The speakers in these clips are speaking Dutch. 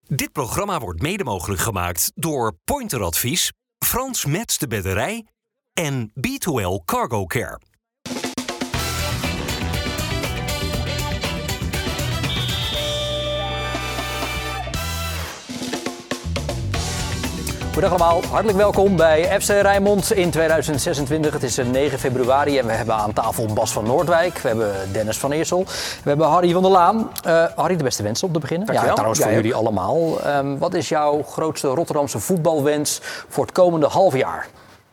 Dit programma wordt mede mogelijk gemaakt door Pointer Advies, Frans Metz de Bedderij en B2L Cargo Care. Goedendag allemaal, hartelijk welkom bij FC Rijnmond in 2026. Het is 9 februari en we hebben aan tafel Bas van Noordwijk, we hebben Dennis van Eersel, we hebben Harry van der Laan. Harry, de beste wensen om te beginnen. Dankjewel. Ja, trouwens voor jullie allemaal. Wat is jouw grootste Rotterdamse voetbalwens voor het komende half jaar?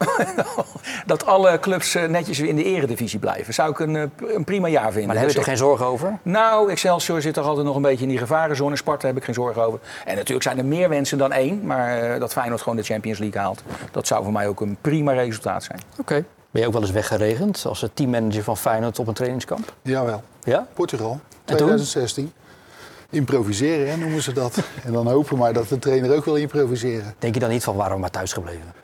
Dat alle clubs netjes in de eredivisie blijven. Zou ik een prima jaar vinden. Maar daar heb je toch geen zorgen over? Nou, Excelsior zit toch altijd nog een beetje in die gevarenzone. Sparta heb ik geen zorgen over. En natuurlijk zijn er meer wensen dan één. Maar dat Feyenoord gewoon de Champions League haalt. Dat zou voor mij ook een prima resultaat zijn. Oké. Ben je ook wel eens weggeregend als teammanager van Feyenoord op een trainingskamp? Jawel. Ja? Portugal, En 2016. Improviseren, hè, noemen ze dat. En dan hopen maar dat de trainer ook wil improviseren. Denk je dan niet van waarom maar thuis gebleven?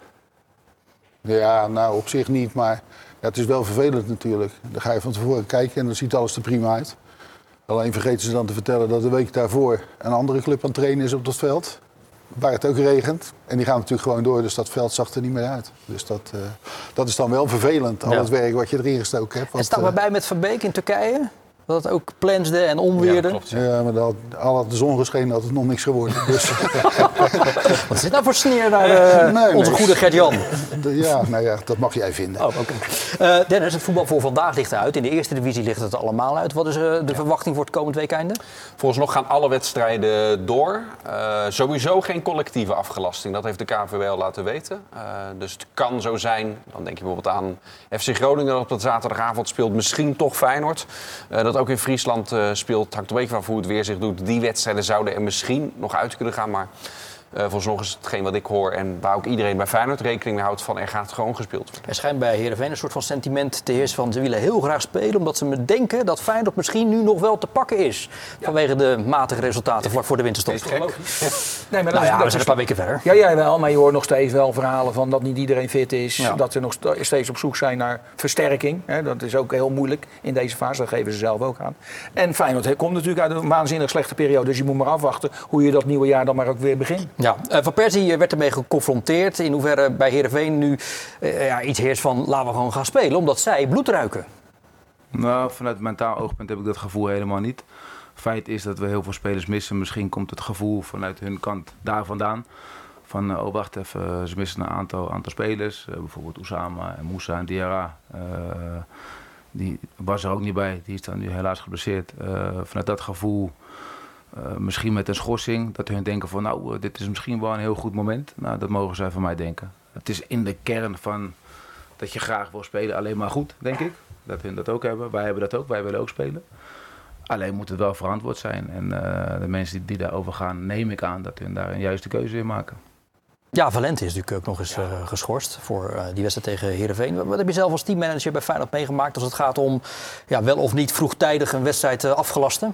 Ja, nou op zich niet, maar ja, het is wel vervelend natuurlijk. Dan ga je van tevoren kijken en dan ziet alles er prima uit. Alleen vergeten ze dan te vertellen dat de week daarvoor een andere club aan het trainen is op dat veld. Waar het ook regent. En die gaan natuurlijk gewoon door, dus dat veld zag er niet meer uit. Dus dat is dan wel vervelend, al het werk wat je erin gestoken hebt. En staan we bij met Van Beek in Turkije? Dat het ook plensde en onweerde? Ja, klopt, ja, maar al had de zon geschenen had het nog niks geworden. Dus. Wat is dit nou voor sneer naar onze goede Gert-Jan? Ja, nou ja, dat mag jij vinden. Oh, Dennis, het voetbal voor vandaag ligt eruit. In de eerste divisie ligt het allemaal uit. Wat is de verwachting voor het komend weekeinde? Vooralsnog gaan alle wedstrijden door. Sowieso geen collectieve afgelasting. Dat heeft de KNVB al laten weten. Dus het kan zo zijn, dan denk je bijvoorbeeld aan FC Groningen dat op dat zaterdagavond speelt. Misschien toch Feyenoord. Dat ook in Friesland speelt. Hangt een beetje van hoe het weer zich doet. Die wedstrijden zouden er misschien nog uit kunnen gaan. Maar vooralsnog is hetgeen wat ik hoor en waar ook iedereen bij Feyenoord rekening mee houdt van er gaat gewoon gespeeld worden. Er schijnt bij Heerenveen een soort van sentiment te heersen van ze willen heel graag spelen omdat ze denken dat Feyenoord misschien nu nog wel te pakken is. Ja. Vanwege de matige resultaten vlak voor de winterstop. Nee, maar we zijn een paar weken verder. Ja, jij wel, maar je hoort nog steeds wel verhalen van dat niet iedereen fit is. Ja. Dat ze nog steeds op zoek zijn naar versterking. Dat is ook heel moeilijk in deze fase, dat geven ze zelf ook aan. En Feyenoord komt natuurlijk uit een waanzinnig slechte periode, dus je moet maar afwachten hoe je dat nieuwe jaar dan maar ook weer begint. Ja, Van Persie werd ermee geconfronteerd. In hoeverre bij Heerenveen nu iets heerst van laten we gewoon gaan spelen, omdat zij bloed ruiken. Nou, vanuit mentaal oogpunt heb ik dat gevoel helemaal niet. Feit is dat we heel veel spelers missen. Misschien komt het gevoel vanuit hun kant daar vandaan. Van, oh wacht even, ze missen een aantal spelers. Bijvoorbeeld Oussama en Moussa en Diarra. Die was er ook niet bij. Die is dan nu helaas geblesseerd. Vanuit dat gevoel, misschien met een schorsing, dat hun denken van nou, dit is misschien wel een heel goed moment. Nou, dat mogen zij van mij denken. Het is in de kern van dat je graag wil spelen alleen maar goed, denk ik. Dat hun dat ook hebben. Wij hebben dat ook. Wij willen ook spelen. Alleen moet het wel verantwoord zijn. En de mensen die daarover gaan, neem ik aan dat hun daar een juiste keuze in maken. Ja, Valente is natuurlijk ook nog eens geschorst voor die wedstrijd tegen Heerenveen. Wat heb je zelf als teammanager bij Feyenoord meegemaakt als het gaat om wel of niet vroegtijdig een wedstrijd afgelasten?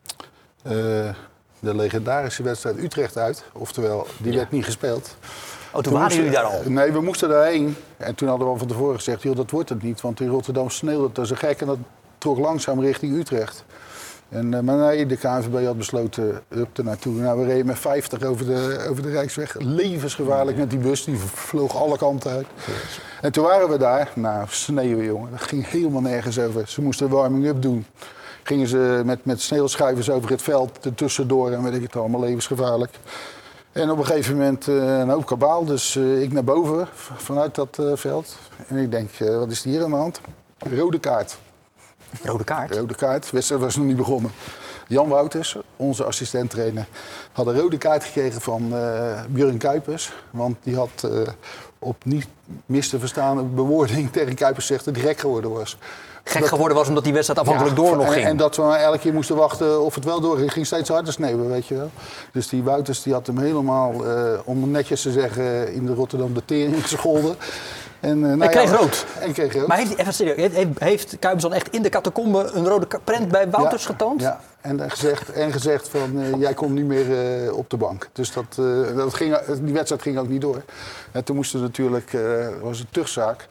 De legendarische wedstrijd Utrecht uit. Oftewel, die werd niet gespeeld. Oh, toen waren jullie daar al? Nee, we moesten daarheen. En toen hadden we al van tevoren gezegd, joh, dat wordt het niet. Want in Rotterdam sneeuwde het als een gek en dat trok langzaam richting Utrecht. Maar nee, de KNVB had besloten, up er naartoe. Nou, we reden met 50 over de Rijksweg. Levensgevaarlijk met die bus, die vloog alle kanten uit. En toen waren we daar. Nou, sneeuwen, jongen. Dat ging helemaal nergens over. Ze moesten warming-up doen. Gingen ze met sneeuwschuivers over het veld ertussendoor en weet ik het allemaal, levensgevaarlijk. En op een gegeven moment een hoop kabaal, dus ik naar boven vanuit dat veld. En ik denk, wat is hier aan de hand? Rode kaart. Rode kaart? Rode kaart, de wedstrijd was nog niet begonnen. Jan Wouters, onze assistent-trainer, had een rode kaart gekregen van Björn Kuipers. Want die had op niet mis te verstaande bewoording tegen Kuipers gezegd dat hij gek geworden was. Geworden was omdat die wedstrijd afhankelijk door nog ging. En dat we elke keer moesten wachten of het wel doorging. Ging steeds harder sneeuwen, weet je wel. Dus die Wouters die had hem helemaal, om netjes te zeggen, in de Rotterdam de tering gescholden. En kreeg rood. En kreeg rood. Maar heeft Kuipers dan echt in de catacombe een rode prent bij Wouters getoond? Ja, en gezegd van jij komt niet meer op de bank. Dus die wedstrijd ging ook niet door. En toen moesten natuurlijk, was een tuchtzaak.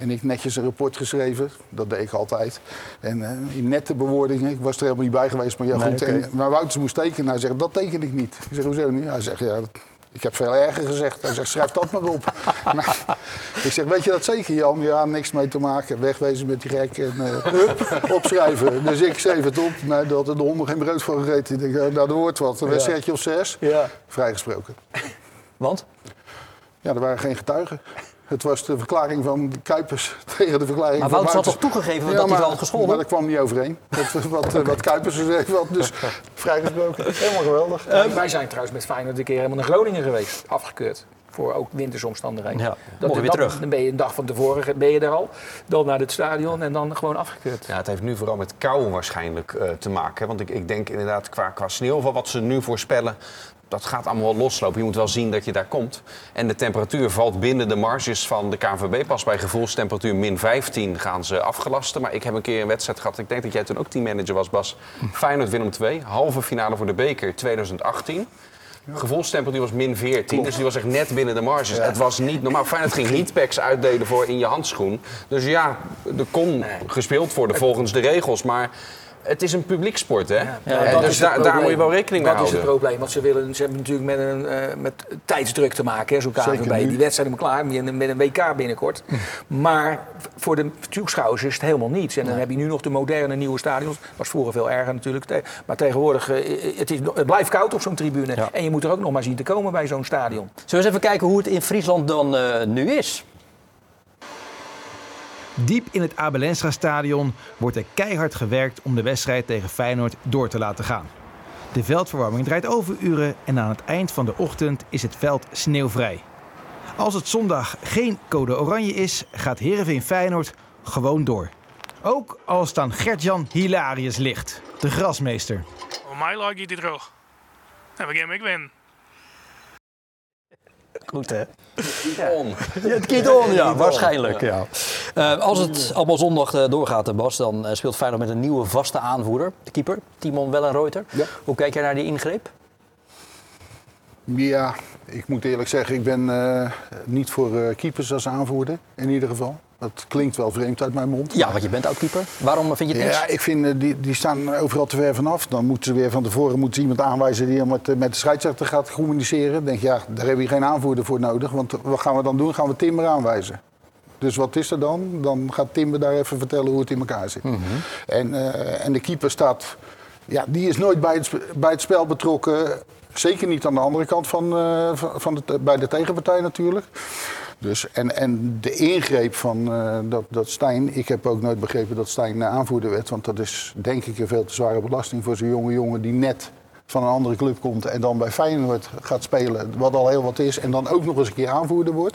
En ik netjes een rapport geschreven, dat deed ik altijd. En in nette bewoordingen, ik was er helemaal niet bij geweest, maar ja goed. Nee, okay. Maar Wouters moest tekenen, hij zegt, dat teken ik niet. Ik zeg, hoezo niet? Hij zegt, ja, ik heb veel erger gezegd. Hij zegt, schrijf dat maar op. Nou, ik zeg, weet je dat zeker, Jan? Ja, niks mee te maken. Wegwezen met die gek en opschrijven. Dus ik schreef het op. Nou, daar hadden de honden geen brood van gegeten. Ik denk, nou, er wordt wat. Een wedstrijdje of 6. Ja. Vrijgesproken. Want? Ja, er waren geen getuigen. Het was de verklaring van Kuipers tegen de verklaring maar van Wouters had Wouters. toch toegegeven dat hij wel had gescholden? Maar dat kwam niet overeen. Wat Kuipers gezegd had. Dus vrijgesproken. Helemaal geweldig. Wij zijn trouwens met Feyenoord een keer helemaal naar Groningen geweest. Afgekeurd. Voor ook wintersomstandigheden. Ja, mogen weer terug. Dan ben je een dag van tevoren ben je er al. Dan naar het stadion en dan gewoon afgekeurd. Ja, het heeft nu vooral met kou waarschijnlijk te maken. Want ik denk inderdaad qua sneeuwval, wat ze nu voorspellen, dat gaat allemaal wel loslopen. Je moet wel zien dat je daar komt. En de temperatuur valt binnen de marges van de KNVB. Pas bij gevoelstemperatuur min 15 gaan ze afgelasten. Maar ik heb een keer een wedstrijd gehad. Ik denk dat jij toen ook teammanager was, Bas. Feyenoord-Willem II. Halve finale voor de beker 2018. Gevoelstemperatuur was min 14. Klopt. Dus die was echt net binnen de marges. Ja. Het was niet normaal. Feyenoord ging heatpacks uitdelen voor in je handschoen. Dus ja, er kon gespeeld worden volgens de regels. Maar het is een publieksport, hè? Ja, dus daar moet je wel rekening mee houden. Dat is het probleem. Want ze hebben natuurlijk met tijdsdruk te maken, hè, zo'n KNVB. Die wedstrijden klaar met een WK binnenkort. Maar voor de toeschouwers is het helemaal niets. En dan heb je nu nog de moderne nieuwe stadions. Dat was vroeger veel erger natuurlijk. Maar tegenwoordig, het blijft koud op zo'n tribune. Ja. En je moet er ook nog maar zien te komen bij zo'n stadion. Zullen we eens even kijken hoe het in Friesland dan nu is? Diep in het Abel Enstra-stadion wordt er keihard gewerkt om de wedstrijd tegen Feyenoord door te laten gaan. De veldverwarming draait overuren en aan het eind van de ochtend is het veld sneeuwvrij. Als het zondag geen code oranje is, gaat Heerenveen Feyenoord gewoon door. Ook al staan Gert-Jan Hilarius licht, de grasmeester. Voor mij lag je dit droog. En ik win. Goed, hè? Het kiet on, ja, waarschijnlijk. Ja. Als het allemaal zondag doorgaat, Bas, dan speelt Feyenoord met een nieuwe vaste aanvoerder. De keeper, Timon Wellenreuter. Ja. Hoe kijk jij naar die ingreep? Ja, ik moet eerlijk zeggen, ik ben niet voor keepers als aanvoerder, in ieder geval. Dat klinkt wel vreemd uit mijn mond. Ja, want je bent oud-keeper. Waarom vind je het niks? Ja, ik vind die staan overal te ver vanaf. Dan moeten ze weer van tevoren iemand aanwijzen die met de scheidsrechter gaat communiceren. Dan denk je, ja, daar heb je geen aanvoerder voor nodig. Want wat gaan we dan doen? Gaan we Timber aanwijzen. Dus wat is er dan? Dan gaat Timber daar even vertellen hoe het in elkaar zit. Mm-hmm. En de keeper staat... Ja, die is nooit bij het spel betrokken. Zeker niet aan de andere kant bij de tegenpartij natuurlijk. Dus, en de ingreep van dat Stijn... Ik heb ook nooit begrepen dat Stijn aanvoerder werd. Want dat is denk ik een veel te zware belasting voor zo'n jonge jongen die net van een andere club komt en dan bij Feyenoord gaat spelen. Wat al heel wat is. En dan ook nog eens een keer aanvoerder wordt.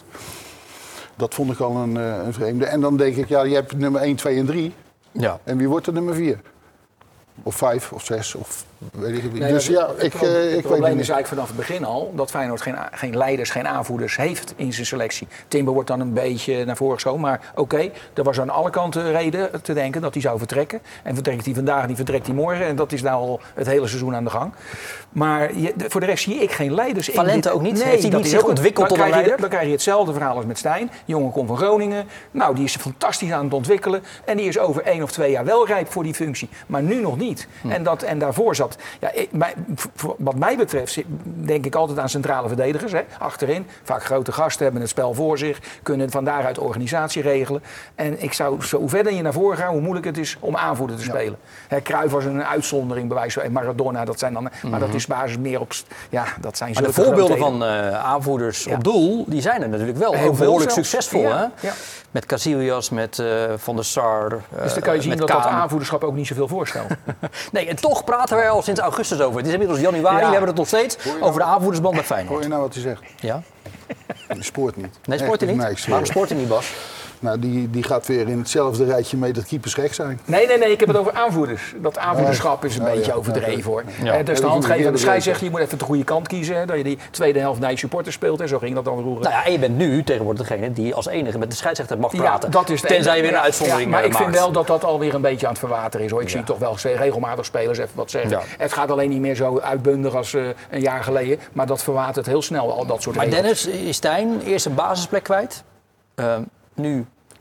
Dat vond ik al een vreemde. En dan denk ik, ja, je hebt nummer 1, 2 en 3. Ja. En wie wordt er nummer 4? Of 5 of 6 of weet ik niet. Nee, dus ja, het probleem is eigenlijk vanaf het begin al dat Feyenoord geen leiders, geen aanvoerders heeft in zijn selectie. Timber wordt dan een beetje naar voren geschoven, maar oké, er was aan alle kanten reden te denken dat hij zou vertrekken. En vertrekt hij vandaag en die vertrekt hij morgen en dat is nou al het hele seizoen aan de gang. Maar voor de rest zie ik geen leiders. Valente ook niet? Nee, heeft hij niet zich ontwikkeld tot een leider? Dan krijg je hetzelfde verhaal als met Stijn. Die jongen komt van Groningen. Nou, die is fantastisch aan het ontwikkelen. En die is over 1 of 2 jaar wel rijp voor die functie. Maar nu nog niet. En daarvoor zat... Ja, wat mij betreft denk ik altijd aan centrale verdedigers. Hè, achterin. Vaak grote gasten hebben het spel voor zich. Kunnen van daaruit de organisatie regelen. En ik zou, hoe verder je naar voren gaat, hoe moeilijk het is om aanvoerder te spelen. Hè, Cruijff was een uitzondering, bij wijze van Maradona. Dat zijn dan, maar dat is basis meer op... Ja, dat zijn maar de voorbeelden van aanvoerders op doel, die zijn er natuurlijk wel. Heel behoorlijk succesvol. Ja. Hè? Ja. Met Casillas, met Van der Sar. Dus dan kan je zien dat aanvoerderschap ook niet zoveel voorstelt. Nee, en toch praten we er al sinds augustus over. Het is inmiddels januari, we hebben het nog steeds over de aanvoerdersband bij Feyenoord. Hoor je nou wat hij zegt? Ja. Die spoort niet. Nee, spoort hij niet? Waarom spoort hij niet, Bas? Nou, die gaat weer in hetzelfde rijtje mee dat keepers gek zijn. Nee, ik heb het over aanvoerders. Dat aanvoerderschap is een beetje overdreven, hoor. Ja. Dus de handgever van de scheidsrechter, je moet even de goede kant kiezen. Hè, dat je die tweede helft naar je supporters speelt. En zo ging dat dan vroeger. Nou ja, en je bent nu tegenwoordig degene die als enige met de scheidsrechter mag praten. Ja, dat is tenzij je weer een uitzondering maakt. Maar ik vind wel dat alweer een beetje aan het verwateren is, hoor. Ik zie toch wel regelmatig spelers even wat zeggen. Ja. Het gaat alleen niet meer zo uitbundig als een jaar geleden. Maar dat verwatert heel snel, al dat soort regels. Maar Dennis, Stijn, eerst een basisplek kwijt. Nu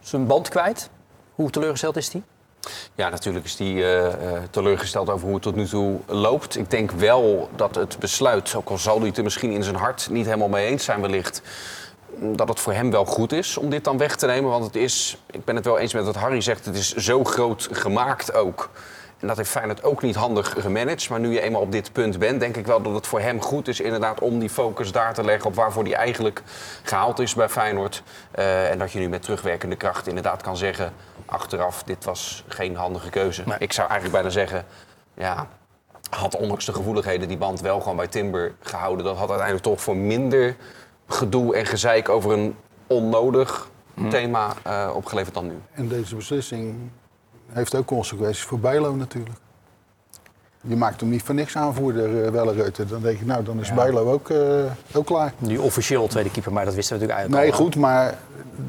zijn band kwijt. Hoe teleurgesteld is hij? Ja, natuurlijk is hij teleurgesteld over hoe het tot nu toe loopt. Ik denk wel dat het besluit, ook al zal hij het er misschien in zijn hart niet helemaal mee eens zijn wellicht, dat het voor hem wel goed is om dit dan weg te nemen. Want het is, ik ben het wel eens met wat Harry zegt, het is zo groot gemaakt ook. En dat heeft Feyenoord ook niet handig gemanaged. Maar nu je eenmaal op dit punt bent, denk ik wel dat het voor hem goed is inderdaad om die focus daar te leggen op waarvoor hij eigenlijk gehaald is bij Feyenoord. En dat je nu met terugwerkende kracht inderdaad kan zeggen, achteraf, dit was geen handige keuze. Nee. Ik zou eigenlijk bijna zeggen, ja, had ondanks de gevoeligheden die band wel gewoon bij Timber gehouden. Dat had uiteindelijk toch voor minder gedoe en gezeik over een onnodig thema opgeleverd dan nu. En deze beslissing heeft ook consequenties voor Bijlo natuurlijk. Je maakt hem niet voor niks aanvoerder, Welleruiter. Dan denk ik, nou, dan is Bijlo ook klaar. Nu officieel tweede keeper, maar dat wisten we natuurlijk Nee, eigenlijk al. goed, maar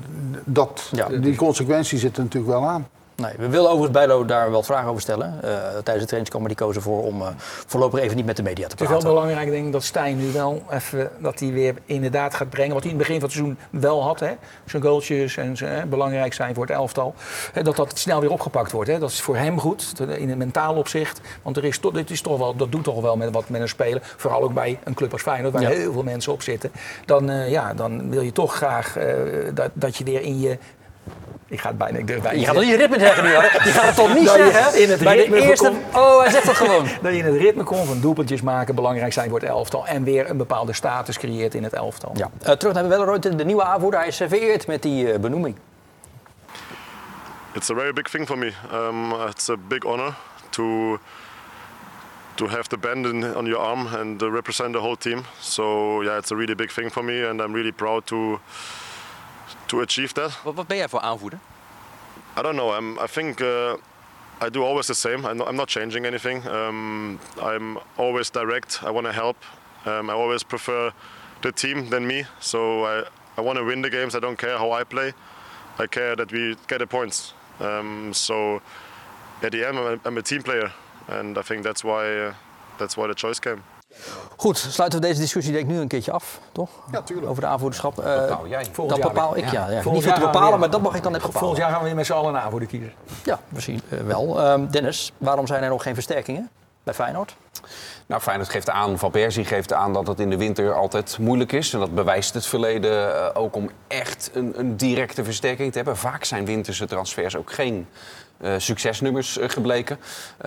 die consequentie zit er natuurlijk wel aan. Nee, we willen overigens Bijlo daar wel vragen over stellen. Tijdens de trainingskamp, maar die kozen voor om voorlopig even niet met de media te praten. Het is wel belangrijk, denk ik, dat Stijn nu wel even, dat hij weer inderdaad gaat brengen wat hij in het begin van het seizoen wel had. Hè? Zijn goaltjes en zijn, belangrijk zijn voor het elftal. Dat snel weer opgepakt wordt. Hè? Dat is voor hem goed, in het mentaal opzicht. Want dit is toch wel, dat doet toch wel met wat met een speler. Vooral ook bij een club als Feyenoord, waar heel veel mensen op zitten. Dan wil je toch graag dat je weer in je... Ik ga het bijna. Je gaat toch niet je ritme zeggen nu, hoor? Je gaat het toch niet zeggen? In het bij de eerste... Oh, hij zegt dat gewoon. Dat je in het ritme komt van doelpuntjes maken, belangrijk zijn voor het elftal. En weer een bepaalde status creëert in het elftal. Ja. Terug naar Welleruiter, de nieuwe aanvoerder. Hij is vereerd met die benoeming. It's a very big thing for me. It's a big honor to have the band on your arm and represent the whole team. So yeah, it's a really big thing for me and I'm really proud to achieve that. Wat ben jij voor aanvoerder? I don't know. I think I do always the same. I'm not changing anything. I'm always direct. I want to help. I always prefer the team than me. So I want to win the games. I don't care how I play. I care that we get the points. So at the end, I'm a team player, and I think that's why the choice came. Goed, sluiten we deze discussie denk ik nu een keertje af, toch? Ja, tuurlijk. Over de aanvoerderschap. Bepaal jij. Dat bepaal ik, ja. Niet voor te bepalen, maar dat mag ik dan net bepalen. Volgend jaar gaan we weer met z'n allen een aanvoerder kiezen. Ja, misschien wel. Dennis, waarom zijn er nog geen versterkingen bij Feyenoord? Nou, Feyenoord geeft aan, Van Persie geeft aan dat het in de winter altijd moeilijk is. En dat bewijst het verleden ook om echt een directe versterking te hebben. Vaak zijn winterse transfers ook geen succesnummers gebleken.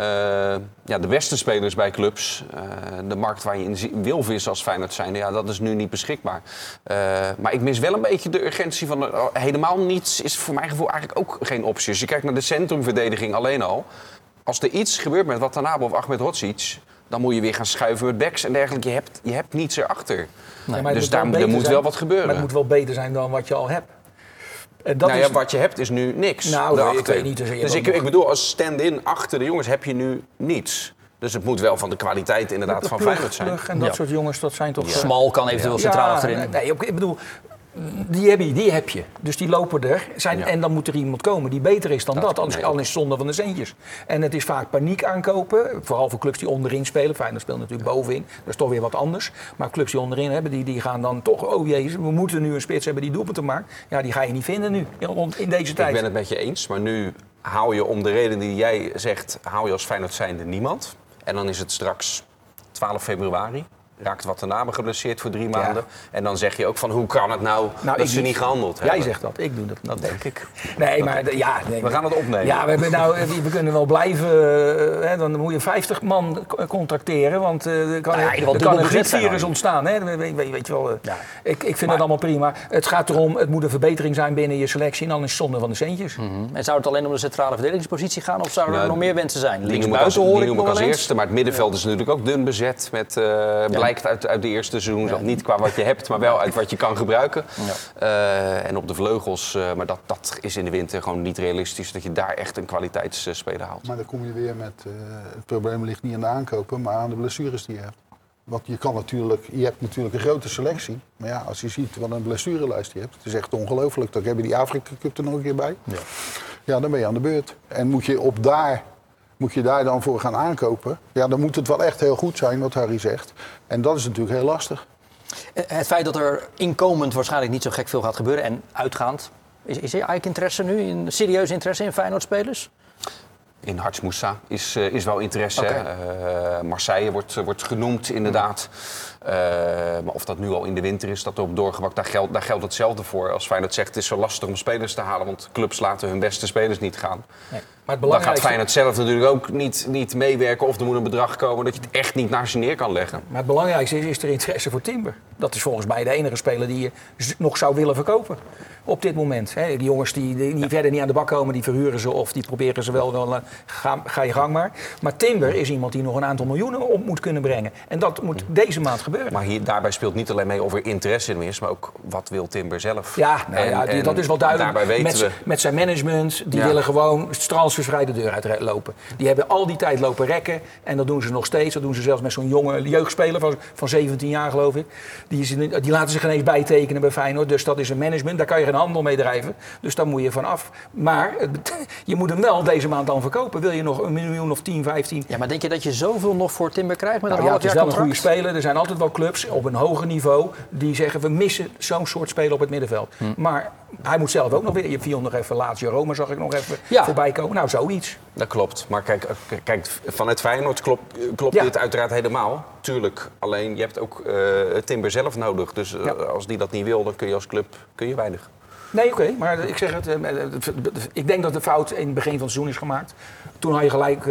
De beste spelers bij clubs, de markt waar je in wil vissen als Feyenoord zijn, ja, dat is nu niet beschikbaar. Maar ik mis wel een beetje de urgentie van helemaal niets is voor mijn gevoel eigenlijk ook geen optie. Als je kijkt naar de centrumverdediging alleen al. Als er iets gebeurt met Watanabe of Ahmed Hodzic, dan moet je weer gaan schuiven met backs en dergelijke. Je hebt niets erachter. Nee, dus er moet wel wat gebeuren. Maar het moet wel beter zijn dan wat je al hebt. Wat je hebt is nu niks. Nou, ik weet niet. Dus ik bedoel, als stand-in achter de jongens heb je nu niets. Dus het moet wel van de kwaliteit inderdaad van Feyenoord zijn. En dat soort jongens, dat zijn toch... Smal kan eventueel centraal achterin. Nee, ik bedoel... Die heb je. Dus die lopen er. En dan moet er iemand komen die beter is dan dat. Anders is het zonde van de centjes. En het is vaak paniek aankopen. Vooral voor clubs die onderin spelen. Feyenoord speelt natuurlijk bovenin. Dat is toch weer wat anders. Maar clubs die onderin hebben, die gaan dan toch... Oh jezus, we moeten nu een spits hebben die doelpunten maakt. Ja, die ga je niet vinden nu. In deze tijd. Ik ben het met je eens. Maar nu hou je om de reden die jij zegt... hou je als Feyenoord zijnde niemand. En dan is het straks 12 februari. Raakt Watanabe geblesseerd voor 3 maanden. Ja. En dan zeg je ook van hoe kan het nou dat ze niet gehandeld hebben. Jij zegt dat, ik doe dat niet. Dat denk ik. Nee, maar we gaan het opnemen. Ja, we kunnen wel blijven. Dan moet je 50 man contracteren. Want er kan een griepvirus ontstaan. Hè? Weet je wel. Ik vind het allemaal prima. Het gaat erom, het moet een verbetering zijn binnen je selectie. En dan is het zonde van de centjes. En zou het alleen om de centrale verdedigingspositie gaan? Of zouden er nog meer wensen zijn? Linksbuiten hoor ik nog als eerste. Maar het middenveld is natuurlijk ook dun bezet. Met uit de eerste seizoen. Niet qua wat je hebt, maar wel uit wat je kan gebruiken. Ja. En op de vleugels, maar dat is in de winter gewoon niet realistisch. Dat je daar echt een kwaliteitsspeler haalt. Maar dan kom je weer met, het probleem ligt niet aan de aankopen, maar aan de blessures die je hebt. Want je hebt natuurlijk een grote selectie. Maar ja, als je ziet wat een blessurelijst je hebt, het is echt ongelooflijk. Dan heb je die Afrika Cup er nog een keer bij. Ja, dan ben je aan de beurt. En moet je daar dan voor gaan aankopen? Ja, dan moet het wel echt heel goed zijn, wat Harry zegt. En dat is natuurlijk heel lastig. Het feit dat er inkomend waarschijnlijk niet zo gek veel gaat gebeuren en uitgaand Is er eigenlijk interesse nu, serieus interesse in Feyenoord-spelers? In Harts Moussa is wel interesse. Marseille wordt genoemd inderdaad. Maar of dat nu al in de winter is, dat erop doorgewakt, daar geldt hetzelfde voor. Als Feyenoord zegt, het is zo lastig om spelers te halen, want clubs laten hun beste spelers niet gaan. Nee. Maar dan gaat Feyenoord zelf natuurlijk ook niet meewerken of er moet een bedrag komen dat je het echt niet naast je neer kan leggen. Maar het belangrijkste is er interesse voor Timber. Dat is volgens mij de enige speler die je nog zou willen verkopen op dit moment. Hè, die jongens die verder niet aan de bak komen, die verhuren ze of die proberen ze wel ga je gang maar. Maar Timber is iemand die nog een aantal miljoenen op moet kunnen brengen. En dat moet deze maand gebeuren. Maar daarbij speelt niet alleen mee of er interesse in is, maar ook wat wil Timber zelf. Ja, dat is wel duidelijk. Met zijn management, die willen gewoon transfervrij de deur uitlopen. Die hebben al die tijd lopen rekken en dat doen ze nog steeds. Dat doen ze zelfs met zo'n jonge jeugdspeler van 17 jaar geloof ik. Die laten zich ineens bijtekenen bij Feyenoord. Dus dat is een management, daar kan je geen handel mee drijven. Dus daar moet je van af. Maar je moet hem wel deze maand dan verkopen. Wil je nog 1 miljoen of 10, 15? Ja, maar denk je dat je zoveel nog voor Timber krijgt met een half jaar het is wel contract? een goede speler. Er zijn altijd wel clubs op een hoger niveau die zeggen we missen zo'n soort speler op het middenveld. Maar hij moet zelf ook nog weer. Je viel nog even Lazio Roma, zag ik nog even voorbij komen. Nou, zoiets. Dat klopt. Maar kijk vanuit Feyenoord klopt dit uiteraard helemaal. Tuurlijk. Alleen je hebt ook Timber zelf nodig. Dus als die dat niet wil, dan kun je als club weinig. Nee, oké, maar ik zeg het. Ik denk dat de fout in het begin van het seizoen is gemaakt. Toen had je gelijk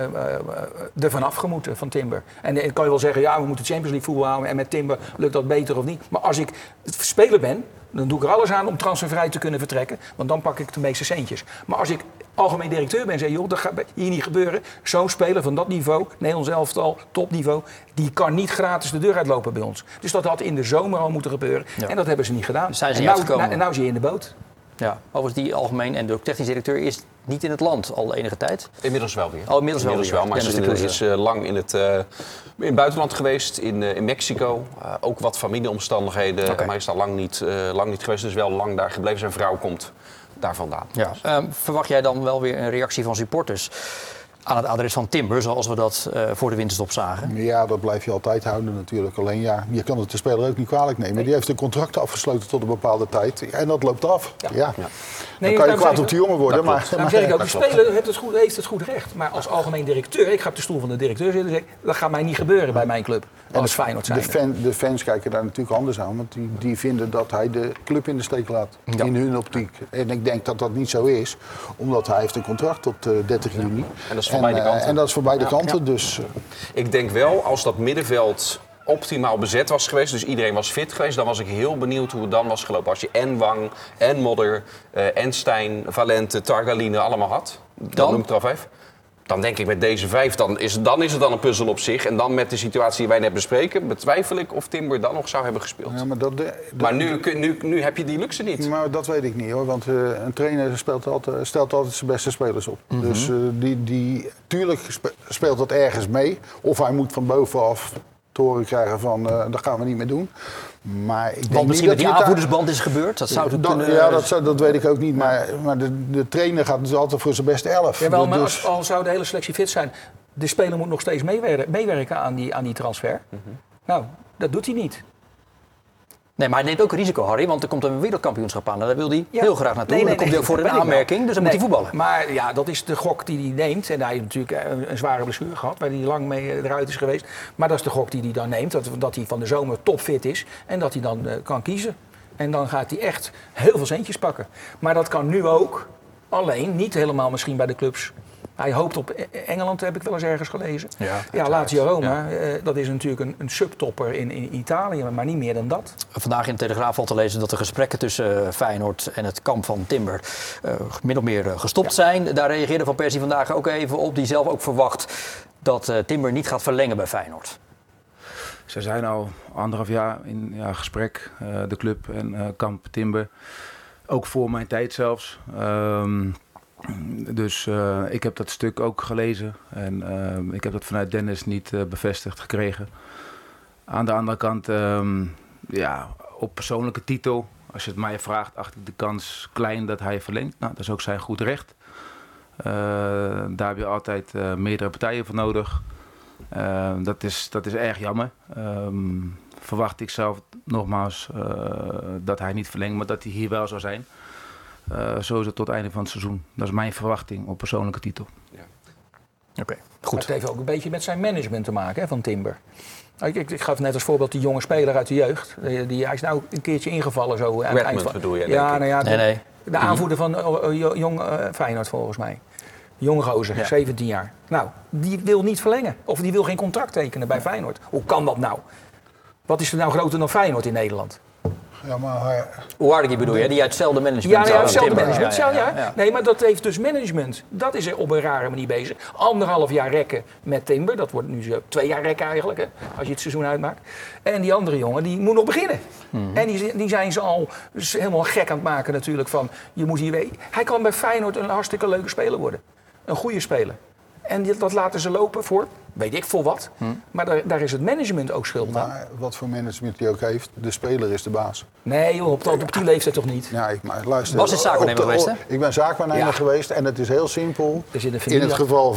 er vanaf gemoeten van Timber. En dan kan je wel zeggen, we moeten Champions League voetbal houden en met Timber lukt dat beter of niet. Maar als ik speler ben, dan doe ik er alles aan om transfervrij te kunnen vertrekken. Want dan pak ik de meeste centjes. Maar als ik algemeen directeur ben en zeg, joh, dat gaat hier niet gebeuren. Zo'n speler van dat niveau, Nederlands elftal, topniveau, die kan niet gratis de deur uitlopen bij ons. Dus dat had in de zomer al moeten gebeuren. Ja. En dat hebben ze niet gedaan. Dus zijn ze en nou zie je in de boot. Ja, overigens die algemeen en de technisch directeur is niet in het land al enige tijd. Inmiddels wel weer. Inmiddels wel. Maar ze is lang in het buitenland geweest, in Mexico. Ook wat familieomstandigheden, maar is daar lang niet geweest. Dus wel lang daar gebleven. Zijn vrouw komt daar vandaan. Ja. Verwacht jij dan wel weer een reactie van supporters aan het adres van Timber, zoals we dat voor de winterstop zagen? Ja, dat blijf je altijd houden natuurlijk. Alleen je kan het de speler ook niet kwalijk nemen. Nee. Die heeft een contract afgesloten tot een bepaalde tijd. En dat loopt af. Ja. Dan kan je kwaad op de jongen worden. Maar zeg ik ook, de speler heeft het goed recht. Maar als algemeen directeur, ik ga op de stoel van de directeur zitten en zeg, dat gaat mij niet gebeuren bij mijn club. Als Feyenoord zijn. De fans kijken daar natuurlijk anders aan. Want die vinden dat hij de club in de steek laat. Ja. In hun optiek. En ik denk dat dat niet zo is. Omdat hij heeft een contract tot 30 juni. En dat is voor beide kanten. En dat is voor beide kanten. Dus. Ik denk wel, als dat middenveld optimaal bezet was geweest, dus iedereen was fit geweest, dan was ik heel benieuwd hoe het dan was gelopen. Als je en Wang, en Modder, en Stijn, Valente, Targaline allemaal had, dan noem ik het eraf even. Dan denk ik met deze 5, dan is het dan een puzzel op zich. En dan met de situatie die wij net bespreken, betwijfel ik of Timber dan nog zou hebben gespeeld. Ja, maar nu heb je die luxe niet. Maar dat weet ik niet hoor, want een trainer stelt altijd zijn beste spelers op. Mm-hmm. Dus tuurlijk speelt dat ergens mee. Of hij moet van bovenaf te horen krijgen van dat gaan we niet meer doen. Maar ik denk misschien niet dat die aanvoerdersband is gebeurd? Dat zou kunnen. Ja, dat weet ik ook niet. Maar de trainer gaat dus altijd voor zijn beste 11. Jawel, maar al zou de hele selectie fit zijn, de speler moet nog steeds meewerken aan die transfer. Mm-hmm. Nou, dat doet hij niet. Nee, maar hij neemt ook risico, Harry, want er komt een wereldkampioenschap aan. En daar wil hij heel graag naartoe. Dan komt hij ook voor een aanmerking, dus dan moet hij voetballen. Maar ja, dat is de gok die hij neemt. En hij heeft natuurlijk een zware blessure gehad, waar hij lang mee eruit is geweest. Maar dat is de gok die hij dan neemt, dat hij van de zomer topfit is. En dat hij dan kan kiezen. En dan gaat hij echt heel veel centjes pakken. Maar dat kan nu ook, alleen niet helemaal misschien bij de clubs. Hij hoopt op Engeland, heb ik wel eens ergens gelezen. Ja, Lazio Roma, dat is natuurlijk een subtopper in Italië, maar niet meer dan dat. Vandaag in de Telegraaf valt te lezen dat de gesprekken tussen Feyenoord en het kamp van Timber min of meer gestopt zijn. Daar reageerde Van Persie vandaag ook even op, die zelf ook verwacht dat Timber niet gaat verlengen bij Feyenoord. Ze zijn al 1,5 jaar in gesprek, de club en kamp Timber. Ook voor mijn tijd zelfs. Dus ik heb dat stuk ook gelezen en ik heb dat vanuit Dennis niet bevestigd gekregen. Aan de andere kant, op persoonlijke titel, als je het mij vraagt, acht ik de kans klein dat hij verlengt. Nou, dat is ook zijn goed recht. Daar heb je altijd meerdere partijen voor nodig. Dat is erg jammer. Verwacht ik zelf nogmaals dat hij niet verlengt, maar dat hij hier wel zou zijn. sowieso tot het einde van het seizoen. Dat is mijn verwachting op persoonlijke titel. Oké, Maar goed. het heeft ook een beetje met zijn management te maken, hè, van Timber. Ik gaf net als voorbeeld die jonge speler uit de jeugd. Hij is nou een keertje ingevallen zo. Aan het eind van, bedoel je, ja, denk ik. nou ja, Nee. de aanvoerder van jong Feyenoord volgens mij. Jonge gozer, 17 jaar. Nou, die wil niet verlengen. Of die wil geen contract tekenen bij Feyenoord. Hoe kan dat nou? Wat is er nou groter dan Feyenoord in Nederland? Ja, maar Ouardi bedoel je, die uit hetzelfde management. Ja, zou hetzelfde Timber. management. Ja. Ja. Nee, maar dat heeft dus management. Dat is er op een rare manier bezig. 1,5 jaar rekken met Timber. Dat wordt nu 2 jaar rekken eigenlijk, hè, als je het seizoen uitmaakt. En die andere jongen, die moet nog beginnen. En die zijn ze al helemaal gek aan het maken natuurlijk. Van, je moet hier hij kan bij Feyenoord een hartstikke leuke speler worden. Een goede speler. En dat laten ze lopen voor, weet ik voor wat. Maar daar is het management ook schuld aan. Maar wat voor management hij ook heeft, de speler is de baas. Nee, joh, op die leeftijd toch niet? Ja, maar luister. Bas is zaakwaarnemer geweest, hè? Ik ben zaakwaarnemer Ja. geweest en het is heel simpel. Er zit een In familie het geval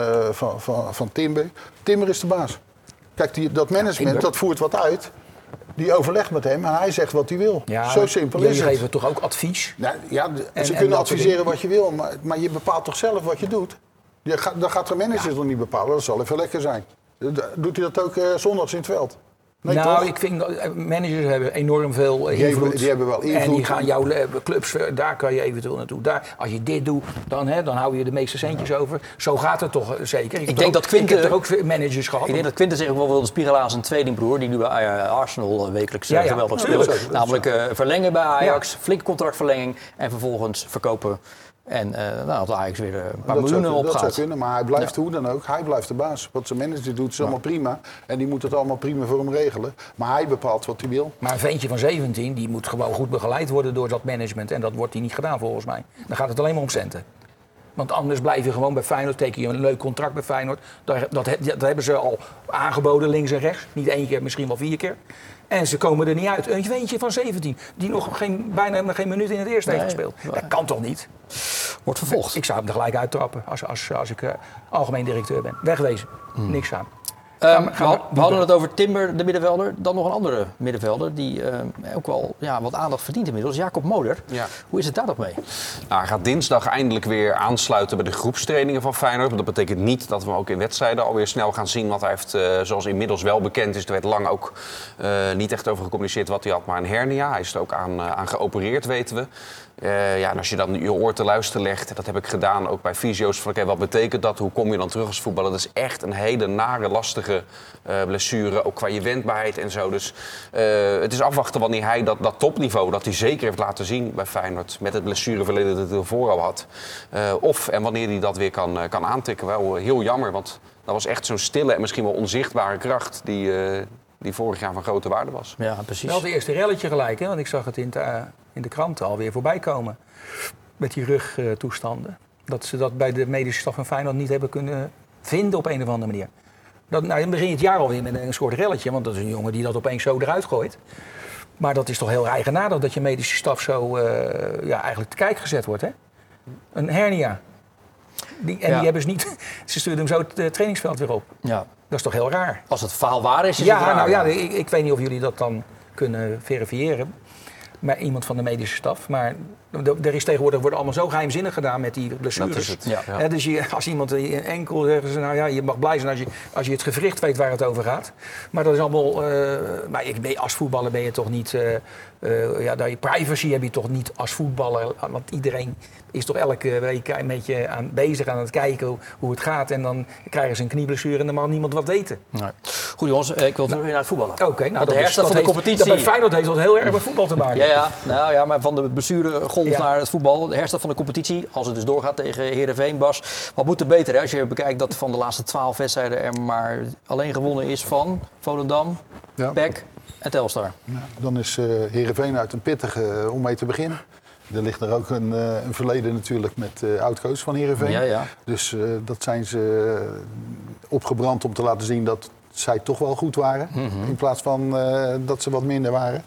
van Timber. Timber is de baas. Kijk, dat management Timber. dat voert wat uit. Die overlegt met hem en hij zegt wat hij wil. Ja, Zo simpel is jullie het. geven toch ook advies? Nou, ja, En ze kunnen dat soort adviseren dingen. wat je wil, maar je bepaalt toch zelf wat je doet? Dat gaat de manager toch niet bepalen, dat zal even lekker zijn. Doet hij dat ook zondags in het veld? Nee, nou, toch? ik vind dat managers hebben enorm veel invloed. Die hebben wel invloed. En die gaan jouw clubs, daar kan je eventueel naartoe. Daar, als je dit doet, dan hou je de meeste centjes over. Zo gaat het toch zeker. Ik denk dat Quinte- Ik heb er ook managers gehad. Ik denk dat Quinten zich ook wel wil spiegelen aan zijn tweelingbroer, die nu bij Arsenal wekelijks Ja, ja. geweldig Tuurlijk. speelt. Dat is Namelijk verlengen bij Ajax, flinke contractverlenging en vervolgens verkopen. En had Ajax weer een paar miljoenen Dat zou opgehaald. kunnen, maar hij blijft hoe dan ook. Hij blijft de baas. Wat zijn manager doet is allemaal prima. En die moet het allemaal prima voor hem regelen. Maar hij bepaalt wat hij wil. Maar een ventje van 17, die moet gewoon goed begeleid worden door dat management. En dat wordt hij niet gedaan volgens mij. Dan gaat het alleen maar om centen. Want anders blijf je gewoon bij Feyenoord, teken je een leuk contract bij Feyenoord. Dat hebben ze al aangeboden, links en rechts. Niet 1 keer, misschien wel 4 keer. En ze komen er niet uit. Een ventje van 17, die nog bijna geen minuut in het eerste heeft gespeeld. Dat kan toch niet? Wordt vervolgd. Ik zou hem er gelijk uittrappen als ik algemeen directeur ben. Wegwezen. Niks aan. We hadden het over Timber, de middenvelder. Dan nog een andere middenvelder die ook wel wat aandacht verdient inmiddels. Jacob Moder. Ja. Hoe is het daar nog mee? Nou, hij gaat dinsdag eindelijk weer aansluiten bij de groepstrainingen van Feyenoord. Maar dat betekent niet dat we hem ook in wedstrijden alweer snel gaan zien. Want hij heeft, zoals inmiddels wel bekend is, er werd lang ook niet echt over gecommuniceerd wat hij had, maar een hernia. Hij is er ook aan geopereerd, weten we. En als je dan je oor te luisteren legt, dat heb ik gedaan ook bij fysio's. Van, oké, wat betekent dat? Hoe kom je dan terug als voetballer? Dat is echt een hele nare, lastige blessure. Ook qua je wendbaarheid en zo. Dus het is afwachten wanneer hij dat topniveau, dat hij zeker heeft laten zien bij Feyenoord, met het blessureverleden dat hij ervoor al had. En wanneer hij dat weer kan aantikken. Wel heel jammer, want dat was echt zo'n stille en misschien wel onzichtbare kracht die vorig jaar van grote waarde was. Ja, precies. Wel het eerste relletje gelijk, hè? Want ik zag het in de kranten alweer voorbij komen. Met die rugtoestanden. Dat ze dat bij de medische staf van Feyenoord niet hebben kunnen vinden op een of andere manier. Dan begin je het jaar alweer met een soort relletje. Want dat is een jongen die dat opeens zo eruit gooit. Maar dat is toch heel eigenaardig dat je medische staf zo eigenlijk te kijk gezet wordt, hè? Een hernia. Die hebben ze niet. Ze stuurden hem zo het trainingsveld weer op. Ja. Dat is toch heel raar. Als het verhaal waar is het raar. Nou ja, ik weet niet of jullie dat dan kunnen verifiëren. Maar iemand van de medische staf. Maar er is tegenwoordig wordt allemaal zo geheimzinnig gedaan met die blessures. Dat is het. Ja. Dus als iemand een enkel zeggen ze, nou ja, je mag blij zijn als je het gewricht weet waar het over gaat. Maar dat is allemaal. Maar als voetballer ben je toch niet. Je privacy heb je toch niet als voetballer. Want iedereen is toch elke week een beetje bezig aan het kijken hoe het gaat. En dan krijgen ze een knieblessure en dan mag niemand wat weten. Nee. Goed jongens, ik wil terug weer naar het voetballen. Oké, Want de herstart van de competitie. Bij Feyenoord heeft dat heel erg met voetbal te maken. Ja, maar van de blessuregolf naar het voetbal. De herstart van de competitie, als het dus doorgaat tegen Heerenveen, Bas. Wat moet er beter, hè? Als je bekijkt dat van de laatste 12 wedstrijden er maar alleen gewonnen is van Volendam, PEC en Telstar. Ja, dan is Heerenveen uit een pittige om mee te beginnen. Er ligt er ook een verleden natuurlijk met oud-coach van Heerenveen. Ja. Dus dat zijn ze opgebrand om te laten zien dat zij toch wel goed waren. Mm-hmm. In plaats van dat ze wat minder waren.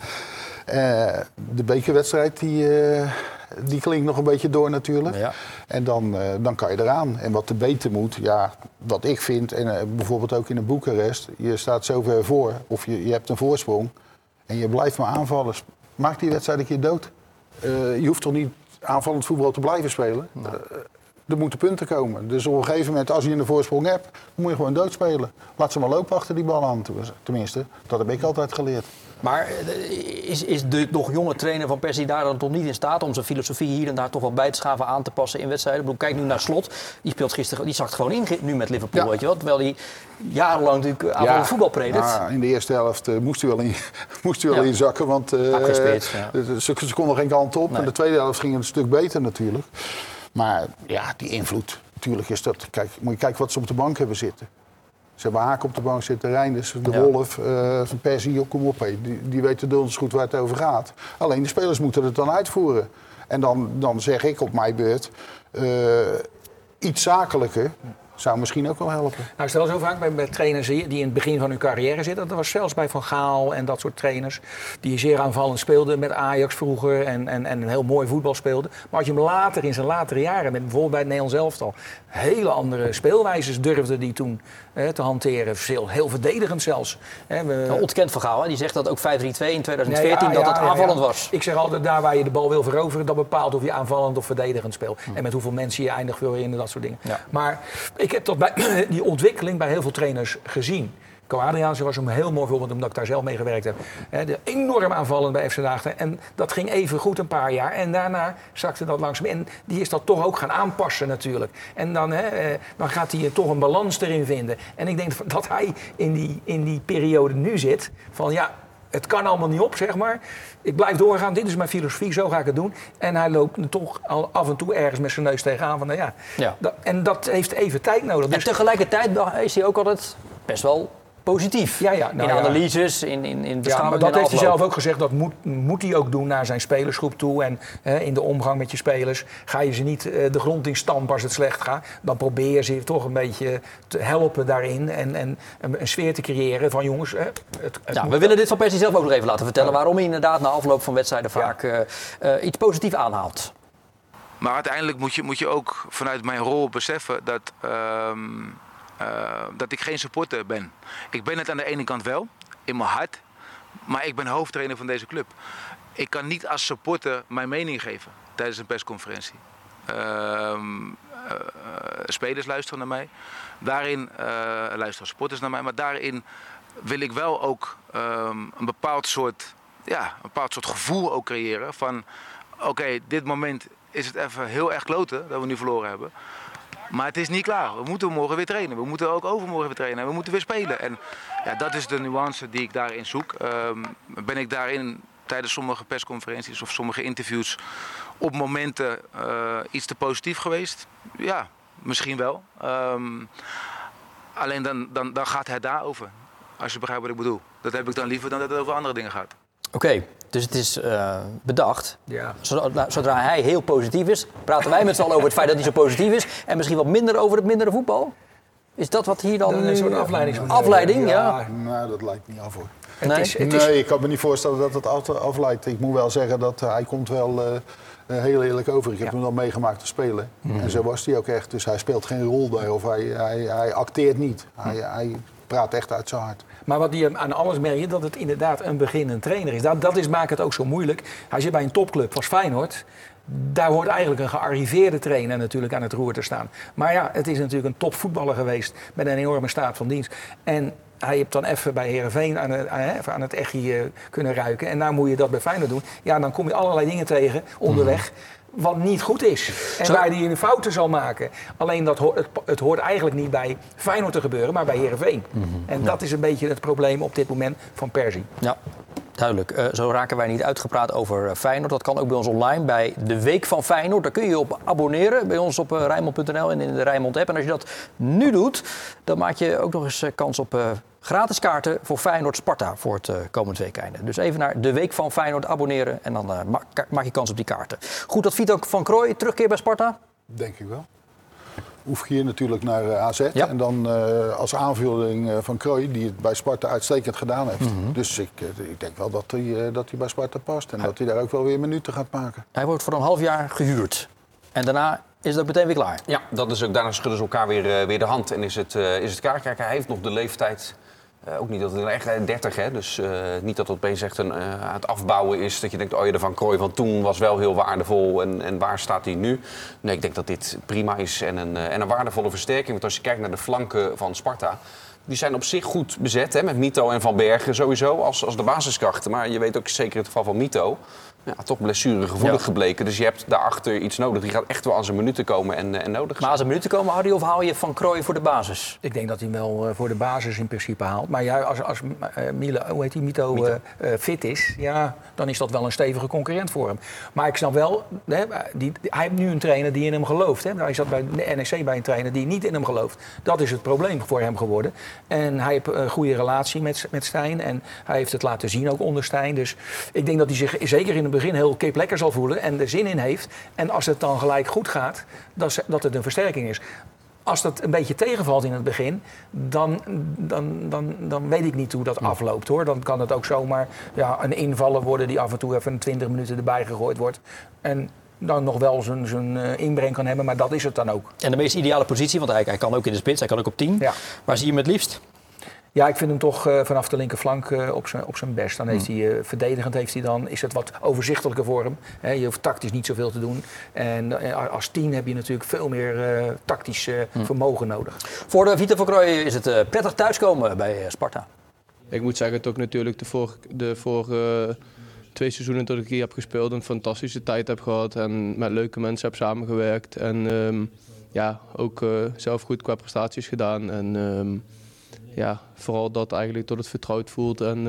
De bekerwedstrijd die klinkt nog een beetje door natuurlijk. Ja. En dan kan je eraan. En wat er beter moet, wat ik vind, en bijvoorbeeld ook in een Boekarest, je staat zo ver voor, of je hebt een voorsprong en je blijft maar aanvallen. Maak die wedstrijd een keer dood. Je hoeft toch niet aanvallend voetbal te blijven spelen. Er moeten punten komen. Dus op een gegeven moment, als je een voorsprong hebt, dan moet je gewoon doodspelen. Laat ze maar lopen achter die bal aan. Tenminste, dat heb ik altijd geleerd. Maar is de nog jonge trainer van Persie daar dan toch niet in staat om zijn filosofie hier en daar toch wel bij te schaven, aan te passen in wedstrijden? Ik bedoel, kijk nu naar Slot. Die speelt gisteren, die zakt gewoon in nu met Liverpool, weet je wel. Terwijl hij jarenlang natuurlijk aanvallend voetbal predikt. Ja, in de eerste helft moest hij wel inzakken, want ze konden geen kant op. Nee. En de tweede helft ging het een stuk beter natuurlijk. Maar ja, die invloed, natuurlijk is dat... Kijk, moet je kijken wat ze op de bank hebben zitten. Ze hebben Haak op de bank zitten, Reinders, de Wolf, Van Persie, kom op. Die weten donders goed waar het over gaat. Alleen de spelers moeten het dan uitvoeren. En dan zeg ik op mijn beurt, iets zakelijker zou misschien ook wel helpen. Nou, stel zo vaak bij trainers die in het begin van hun carrière zitten. Dat was zelfs bij Van Gaal en dat soort trainers. Die zeer aanvallend speelden met Ajax vroeger en een heel mooi voetbal speelden. Maar als je hem later, in zijn latere jaren, met bijvoorbeeld bij het Nederlands elftal, hele andere speelwijzes durfde die toen te hanteren. Heel verdedigend zelfs. Ontkent Van Gaal, die zegt dat ook 5-3-2 in 2014 dat het aanvallend was. Ik zeg altijd, daar waar je de bal wil veroveren, dat bepaalt of je aanvallend of verdedigend speelt. En met hoeveel mensen je eindigt wil in en dat soort dingen. Ja. Maar ik heb toch bij die ontwikkeling bij heel veel trainers gezien. Co Adriaanse was een heel mooi voorbeeld, omdat ik daar zelf mee gewerkt heb. Enorm aanvallend bij FC Daagden. En dat ging even goed een paar jaar. En daarna zakte dat langzaam. En die is dat toch ook gaan aanpassen natuurlijk. En dan gaat hij toch een balans erin vinden. En ik denk dat hij in die periode nu zit. Van ja, het kan allemaal niet op, zeg maar. Ik blijf doorgaan, dit is mijn filosofie, zo ga ik het doen. En hij loopt toch al af en toe ergens met zijn neus tegenaan. Van, en dat heeft even tijd nodig. Dus... En tegelijkertijd is hij ook altijd best wel positief. In analyses, in beschouwing. Dat heeft hij zelf ook gezegd, dat moet hij ook doen naar zijn spelersgroep toe. En in de omgang met je spelers. Ga je ze niet de grond in stampen als het slecht gaat. Dan probeer je ze toch een beetje te helpen daarin. En een sfeer te creëren van jongens. We willen dit van Persie zelf ook nog even laten vertellen. Waarom hij inderdaad na afloop van wedstrijden vaak iets positiefs aanhaalt. Maar uiteindelijk moet je ook vanuit mijn rol beseffen dat ik geen supporter ben. Ik ben het aan de ene kant wel, in mijn hart, maar ik ben hoofdtrainer van deze club. Ik kan niet als supporter mijn mening geven tijdens een persconferentie. Spelers luisteren naar mij, daarin luisteren supporters naar mij, maar daarin wil ik wel ook een bepaald soort gevoel ook creëren van oké, dit moment is het even heel erg kloten dat we nu verloren hebben. Maar het is niet klaar. We moeten morgen weer trainen. We moeten ook overmorgen weer trainen. En we moeten weer spelen. En ja, dat is de nuance die ik daarin zoek. Ben ik daarin tijdens sommige persconferenties of sommige interviews op momenten iets te positief geweest? Ja, misschien wel. Alleen dan gaat het daarover. Als je begrijpt wat ik bedoel. Dat heb ik dan liever dan dat het over andere dingen gaat. Oké, dus het is bedacht. Ja. Zodra hij heel positief is, praten wij met z'n allen over het feit dat hij zo positief is. En misschien wat minder over het mindere voetbal? Is dat wat hier dan een soort afleiding? Afleiding, ja. Nou, dat lijkt niet af hoor. Nee, ik kan me niet voorstellen dat het afleidt. Ik moet wel zeggen dat hij komt wel heel eerlijk over. Ik heb hem al meegemaakt te spelen. En zo was hij ook echt. Dus hij speelt geen rol daar. Of hij acteert niet. Hij praat echt uit zijn hart. Maar wat je aan alles merkt, dat het inderdaad een beginnend trainer is. Dat maakt het ook zo moeilijk. Hij zit bij een topclub als Feyenoord. Daar hoort eigenlijk een gearriveerde trainer natuurlijk aan het roer te staan. Maar ja, het is natuurlijk een topvoetballer geweest met een enorme staat van dienst. En hij heeft dan even bij Heerenveen aan het echi kunnen ruiken. En nou moet je dat bij Feyenoord doen. Ja, dan kom je allerlei dingen tegen onderweg. Wat niet goed is. En waar hij fouten zal maken. Alleen het hoort eigenlijk niet bij Feyenoord te gebeuren, maar bij Heerenveen. En dat is een beetje het probleem op dit moment van Persie. Ja, duidelijk. Zo raken wij niet uitgepraat over Feyenoord. Dat kan ook bij ons online bij de Week van Feyenoord. Daar kun je je op abonneren bij ons op Rijnmond.nl en in de Rijnmond app. En als je dat nu doet, dan maak je ook nog eens kans op gratis kaarten voor Feyenoord-Sparta voor het komend weekeinde. Dus even naar de Week van Feyenoord abonneren en dan maak je kans op die kaarten. Goed dat Vito van Krooi terugkeert bij Sparta? Denk ik wel. Hoef hier natuurlijk naar AZ. Ja. En dan als aanvulling van Krooi, die het bij Sparta uitstekend gedaan heeft. Dus ik denk wel dat hij bij Sparta past. En dat hij daar ook wel weer minuten gaat maken. Hij wordt voor een half jaar gehuurd. En daarna is het ook meteen weer klaar. Ja, dat is ook, daarna schudden ze elkaar weer de hand en is het klaar. Kijk, hij heeft nog de leeftijd Ook niet dat het echt 30, hè? Dus niet dat het opeens echt aan het afbouwen is. Dat je denkt, de Van Crooij van toen was wel heel waardevol. En waar staat hij nu? Nee, ik denk dat dit prima is en een waardevolle versterking. Want als je kijkt naar de flanken van Sparta, die zijn op zich goed bezet, hè? Met Mito en Van Bergen sowieso als de basiskrachten. Maar je weet ook zeker in het geval van Mito, toch blessuregevoelig gebleken. Dus je hebt daarachter iets nodig. Die gaat echt wel aan zijn minuten komen en nodig zijn. Maar aan zijn minuten komen, Harry, of hou je Van Crooij voor de basis? Ik denk dat hij hem wel voor de basis in principe haalt. Maar ja, als Mito fit is, dan is dat wel een stevige concurrent voor hem. Maar ik snap wel, hij heeft nu een trainer die in hem gelooft. Hè. Hij zat bij de NEC bij een trainer die niet in hem gelooft. Dat is het probleem voor hem geworden. En hij heeft een goede relatie met Stijn. En hij heeft het laten zien ook onder Stijn. Dus ik denk dat hij zich zeker in het begin heel lekker zal voelen en er zin in heeft. En als het dan gelijk goed gaat, dat het een versterking is. Als dat een beetje tegenvalt in het begin, dan weet ik niet hoe dat afloopt, hoor. Dan kan het ook zomaar een invaller worden die af en toe even 20 minuten erbij gegooid wordt. En dan nog wel zijn inbreng kan hebben, maar dat is het dan ook. En de meest ideale positie, want hij kan ook in de spits, hij kan ook op 10. Ja. Waar zie je hem het liefst? Ja, ik vind hem toch vanaf de linkerflank op zijn best. Dan heeft hij, verdedigend is het wat overzichtelijker voor hem. Je hoeft tactisch niet zoveel te doen. En als 10 heb je natuurlijk veel meer tactisch vermogen nodig. Voor de Vito van Crooij is het prettig thuiskomen bij Sparta. Ik moet zeggen dat ik natuurlijk de vorige 2 seizoenen dat ik hier heb gespeeld een fantastische tijd heb gehad. En met leuke mensen heb samengewerkt. En ook zelf goed qua prestaties gedaan. En vooral dat eigenlijk tot het vertrouwd voelt en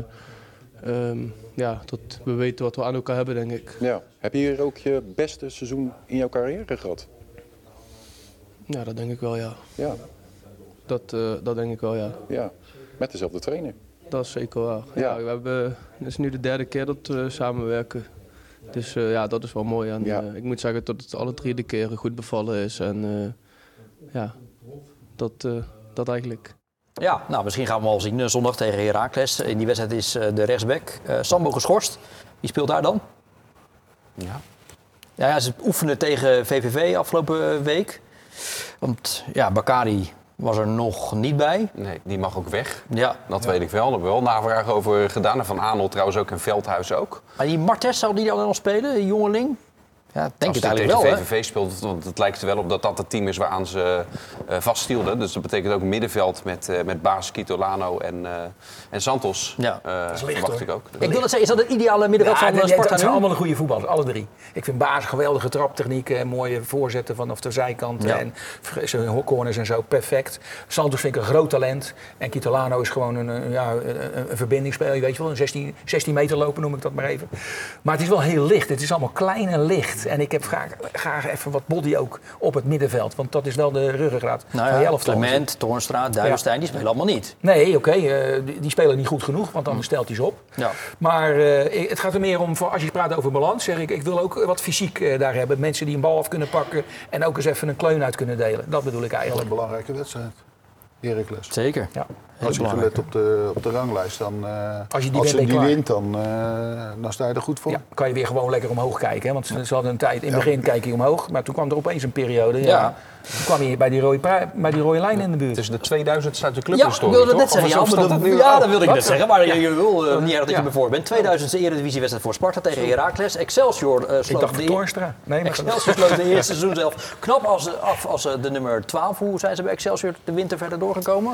dat we weten wat we aan elkaar hebben, denk ik. Ja. Heb je hier ook je beste seizoen in jouw carrière gehad? Ja, dat denk ik wel, ja. Ja. Dat denk ik wel, ja. Ja, met dezelfde trainer. Dat is zeker waar. Ja. Het is nu de 3e keer dat we samenwerken. Dus dat is wel mooi. En ik moet zeggen dat het alle 3 keren goed bevallen is. En dat eigenlijk. Ja, nou misschien gaan we hem al zien zondag tegen Heracles. In die wedstrijd is de rechtsback Sambo geschorst. Wie speelt daar dan? Ja, ze oefenen tegen VVV afgelopen week. Want Bakari was er nog niet bij. Nee, die mag ook weg. Ja. Dat weet ik wel. Daar hebben we wel navraag over gedaan. En Van Aanholt trouwens ook en Veldhuis ook. Maar die Martes, zal die dan nog spelen, die jongeling? Ja, denk als het eigenlijk tegen wel, VVV speelt, want het lijkt er wel op dat dat het team is waaraan ze vasthielden. Dus dat betekent ook middenveld met Baas, Kitolano en Santos. Ja. Verwacht ik ook. Ik wil het zeggen, is dat het ideale middenveld van Sparta? Dat zijn allemaal een goede voetballers, alle 3. Ik vind Baas geweldige traptechniek, mooie voorzetten vanaf de zijkant en zijn corners en zo, perfect. Santos vind ik een groot talent en Kitolano is gewoon een verbindingsspeler, weet je wel, een 16 meter lopen noem ik dat maar even. Maar het is wel heel licht, het is allemaal klein en licht. En ik heb graag even wat body ook op het middenveld. Want dat is wel de ruggengraat van je elftal. Clement, Toornstra, Duivenstein, die spelen allemaal niet. Nee, oké, die spelen niet goed genoeg, want anders stelt hij ze op. Ja. Maar het gaat er meer om, als je praat over balans, zeg ik wil ook wat fysiek daar hebben. Mensen die een bal af kunnen pakken en ook eens even een kleun uit kunnen delen. Dat bedoel ik eigenlijk. Een belangrijke wedstrijd. Heracles. Zeker. Ja. Als je gelet op de ranglijst, dan als je die wint, dan sta je er goed voor. Ja, kan je weer gewoon lekker omhoog kijken. Hè? Want ze hadden een tijd, in het begin kijk je omhoog, maar toen kwam er opeens een periode. Ja. Toen kwam je bij die rode lijn in de buurt. Tussen de 2000 staat de club ik wilde het net zeggen. Dat wilde ik net zeggen. Maar je wil niet erg dat je me voor bent. 2000e Eredivisiewedstrijd voor Sparta tegen Heracles. Excelsior sloot de eerste seizoen zelf knap als de nummer 12. Hoe zijn ze bij Excelsior de winter verder doorgekomen?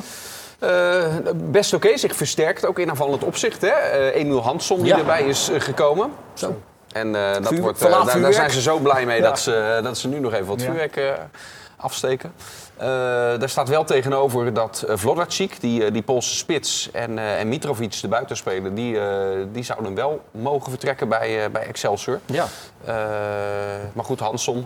Best oké, zich versterkt, ook in aanvallend opzicht. Emiel Hansson die erbij is gekomen. Zo. En daar zijn ze zo blij mee dat ze nu nog even wat vuurwerk afsteken. Daar staat wel tegenover dat Vlodarczyk, die Poolse spits, en Mitrovic, de buitenspeler, die zouden wel mogen vertrekken bij Excelsior. Ja. Maar goed, Hansson,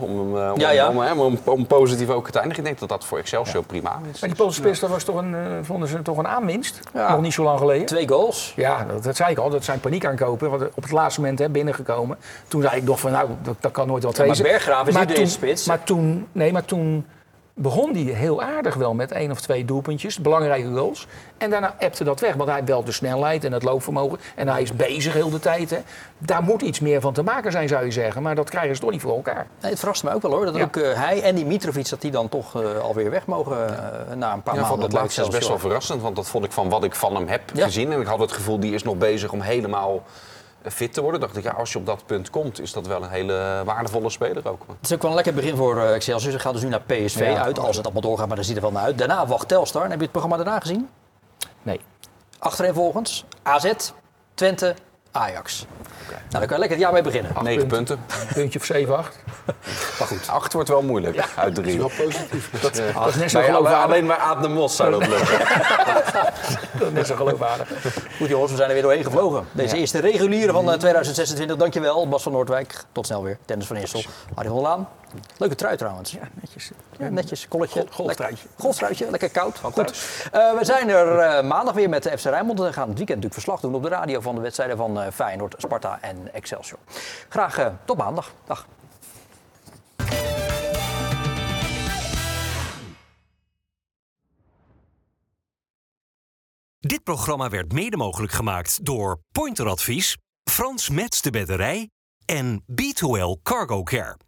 om positief ook te eindigen. Ik denk dat dat voor Excelsior prima is. Maar die Poolse spits, dat was vonden ze toch een aanwinst? Ja. Nog niet zo lang geleden. 2 goals. Ja, dat zei ik al. Dat zijn paniek aankopen. Want op het laatste moment binnengekomen. Toen zei ik nog van, dat kan nooit wel twee zijn. Maar Berggraaf is niet de spits. Maar toen begon hij heel aardig wel met 1 of 2 doelpuntjes, belangrijke goals. En daarna ebte dat weg, want hij heeft wel de snelheid en het loopvermogen. En hij is bezig heel de tijd. Hè. Daar moet iets meer van te maken zijn, zou je zeggen. Maar dat krijgen ze toch niet voor elkaar. Nee, het verrast me ook wel hoor. Dat ook hij en die Mitrovic, dat die dan toch alweer weg mogen na een paar maanden. Dat laatste is best wel verrassend, want dat vond ik van wat ik van hem heb gezien. En ik had het gevoel, die is nog bezig om helemaal fit te worden. Dacht ik, als je op dat punt komt, is dat wel een hele waardevolle speler ook. Het is ook wel een lekker begin voor Excelsior. Ze gaat dus nu naar PSV uit, als het allemaal doorgaat, maar dat ziet er wel naar uit. Daarna wacht Telstar. En heb je het programma daarna gezien? Nee. Achtereenvolgens AZ, Twente, Ajax. Nou, daar kan je lekker het jaar mee beginnen. 9 punten. Een puntje of 7, 8. Maar goed. 8 wordt wel moeilijk uit 3. Dat is wel positief. Dat is net zo geloofwaardig. Alleen bij Aad de Mos zou dat lukken. Dat is net zo geloofwaardig. Goed jongens, we zijn er weer doorheen gevlogen. Deze eerste reguliere van 2026. Dankjewel, Bas van Noordwijk. Tot snel weer. Dennis van Eersel. Harry van der Laan. Leuke trui trouwens. Ja, netjes. Ja, netjes, kolletje. Golftruitje. Golftruitje, lekker koud. Goed. We zijn er maandag weer met de FC Rijnmond. We gaan het weekend natuurlijk verslag doen op de radio van de wedstrijden van Feyenoord, Sparta en Excelsior. Graag tot maandag. Dag. Dit programma werd mede mogelijk gemaakt door Pointer Advies, Frans Metz de Bedderij en B2L Cargo Care.